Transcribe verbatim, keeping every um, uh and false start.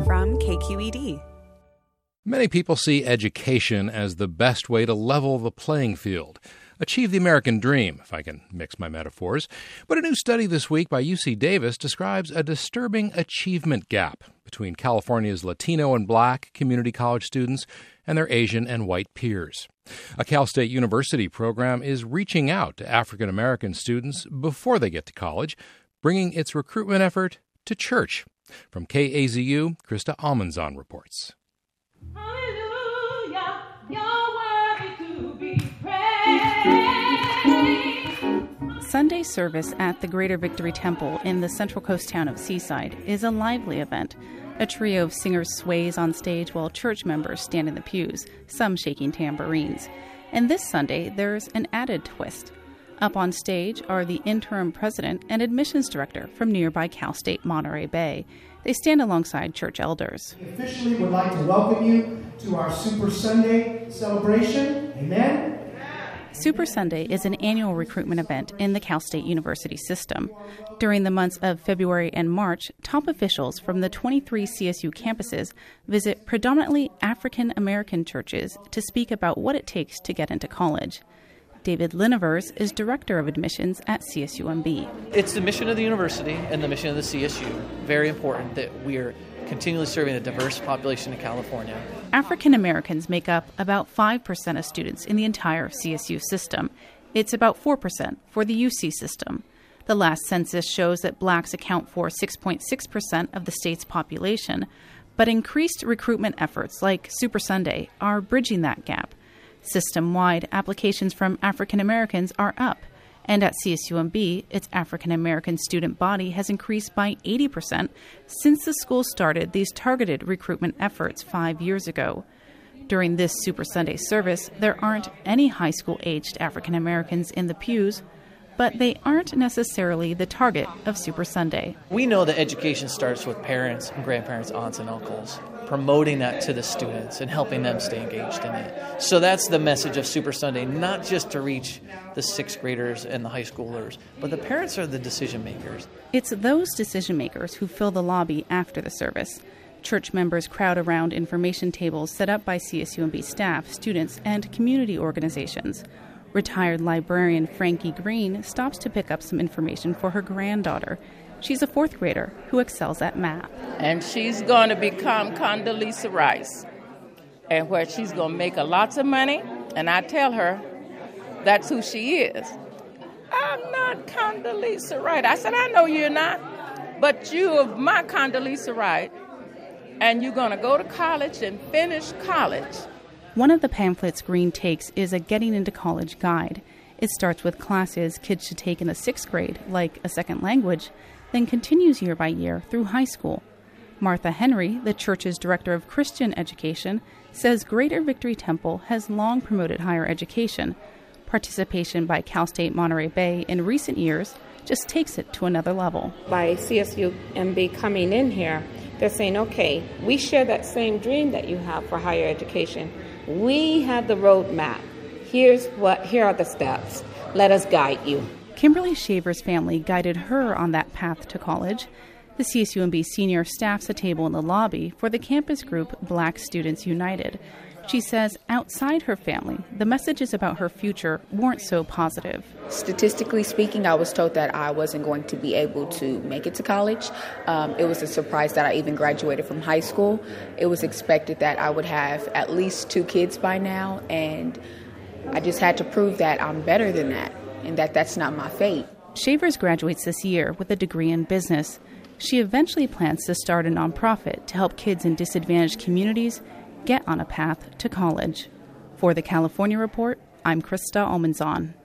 from K Q E D. Many people see education as the best way to level the playing field, achieve the American dream, if I can mix my metaphors. But a new study this week by U C Davis describes a disturbing achievement gap between California's Latino and Black community college students and their Asian and white peers. A Cal State University program is reaching out to African American students before they get to college, bringing its recruitment effort to church. From K A Z U, Krista Almanzon reports. Hallelujah, you're worthy to be praised. Sunday service at the Greater Victory Temple in the Central Coast town of Seaside is a lively event. A trio of singers sways on stage while church members stand in the pews, some shaking tambourines. And this Sunday, there's an added twist. Up on stage are the interim president and admissions director from nearby Cal State Monterey Bay. They stand alongside church elders. We officially would like to welcome you to our Super Sunday celebration. Amen. Super Sunday is an annual recruitment event in the Cal State University system. During the months of February and March, top officials from the twenty-three C S U campuses visit predominantly African American churches to speak about what it takes to get into college. David Linevers is Director of Admissions at C S U M B. It's the mission of the university and the mission of the C S U. Very important that we are continually serving a diverse population in California. African Americans make up about five percent of students in the entire C S U system. It's about four percent for the U C system. The last census shows that blacks account for six point six percent of the state's population, but increased recruitment efforts like Super Sunday are bridging that gap. System-wide, applications from African Americans are up, and at C S U M B, its African American student body has increased by eighty percent since the school started these targeted recruitment efforts five years ago. During this Super Sunday service, there aren't any high school-aged African Americans in the pews, but they aren't necessarily the target of Super Sunday. We know that education starts with parents and grandparents, aunts and uncles, promoting that to the students and helping them stay engaged in it. So that's the message of Super Sunday, not just to reach the sixth graders and the high schoolers, but the parents are the decision makers. It's those decision makers who fill the lobby after the service. Church members crowd around information tables set up by C S U M B staff, students, and community organizations. Retired librarian Frankie Green stops to pick up some information for her granddaughter. She's a fourth grader who excels at math. And she's going to become Condoleezza Rice, and where she's going to make a lots of money. And I tell her that's who she is. I'm not Condoleezza Rice. I said, I know you're not, but you're my Condoleezza Rice, and you're going to go to college and finish college. One of the pamphlets Green takes is a Getting into College guide. It starts with classes kids should take in the sixth grade, like a second language, then continues year by year through high school. Martha Henry, the church's director of Christian education, says Greater Victory Temple has long promoted higher education. Participation by Cal State Monterey Bay in recent years just takes it to another level. By C S U M B coming in here, they're saying, okay, we share that same dream that you have for higher education. We have the roadmap. Here's what, here are the steps. Let us guide you. Kimberly Shaver's family guided her on that path to college. The C S U M B senior staffs a table in the lobby for the campus group Black Students United. She says outside her family, the messages about her future weren't so positive. Statistically speaking, I was told that I wasn't going to be able to make it to college. Um, it was a surprise that I even graduated from high school. It was expected that I would have at least two kids by now, and I just had to prove that I'm better than that and that that's not my fate. Shavers graduates this year with a degree in business. She eventually plans to start a nonprofit to help kids in disadvantaged communities get on a path to college. For the California Report, I'm Krista Almanzon.